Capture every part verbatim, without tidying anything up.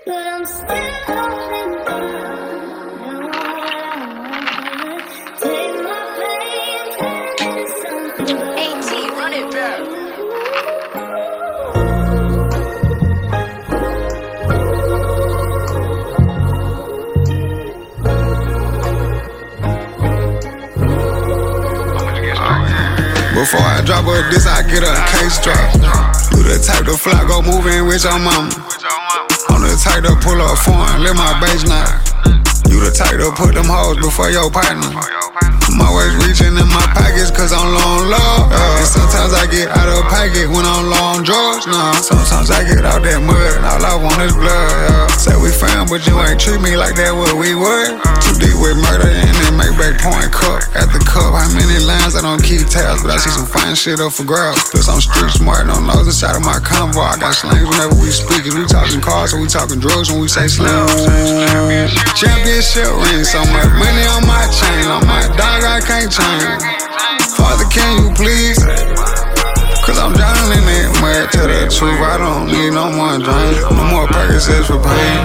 but I'm still holding on. Take my pain, turn it something. AT, run it back. Before I drop a diss, I get a case drop. You the type to fly, go move in with your mama. I'm the type to pull up foreign, let my bass knock. You the type to put them hoes before your partner. I'm always reaching in my pockets cause I'm long low. Uh, and sometimes I get out of pocket when I'm long drugs. Nah, sometimes I get out that mud and all I want is blood. Uh, say we found, but you ain't treat me like that what we were. Too deep with murder and then make back point cup. At the cup, how many lines I don't keep tabs, but I see some fine shit up for grabs. Plus I'm street smart, no nose inside of my convoy. I got slangs whenever we speak. We talking cars or we talking drugs when we say slam. Championship ring, so much money on my chain. On my dog, I can't change. Father, can you please? Cause I'm drowning in it, mad to the truth. I don't need no more drink. No more Percocets for pain.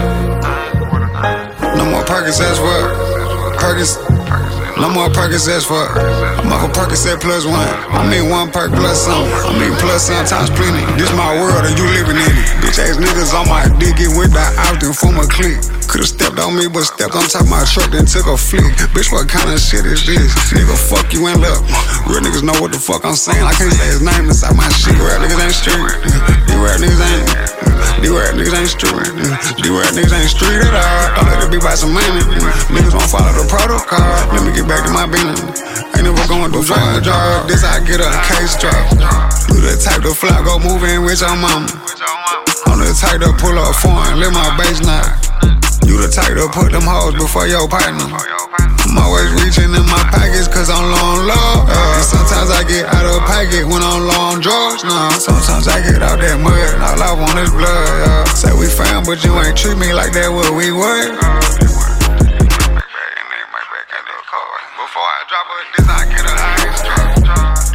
No more Percocets for Percocets. No more Percocets for I'm off a Percocet plus one. I mean one perk plus some. I mean plus some times plenty. This my world and you living in it. Bitch ass niggas on my dick, it went that out and from a clique. Could've stepped on me, but stepped on top of my truck, then took a flick. Bitch, what kind of shit is this? Nigga, fuck you and look. Real niggas know what the fuck I'm saying. I can't say his name inside my shit. These rap niggas ain't street. These rap niggas ain't. These rap niggas ain't street. These rap niggas ain't street at all. I let it be by some money. Niggas won't follow the protocol. Let me get back to my business. Ain't never going through drug, drug. This I get a case drop. You the type to fly, go move in with your mama. I'm the type to pull up foreign, let my bass knock. You the type to put them hoes before your partner. I'm always reaching in my pockets cause I'm long low. Uh, and sometimes I get out of pocket when I'm long drugs. Nah, sometimes I get out that mud and all I want is blood. Uh, say we found, but you ain't treat me like that what we were. Before I drop a diss, I get a ice drop.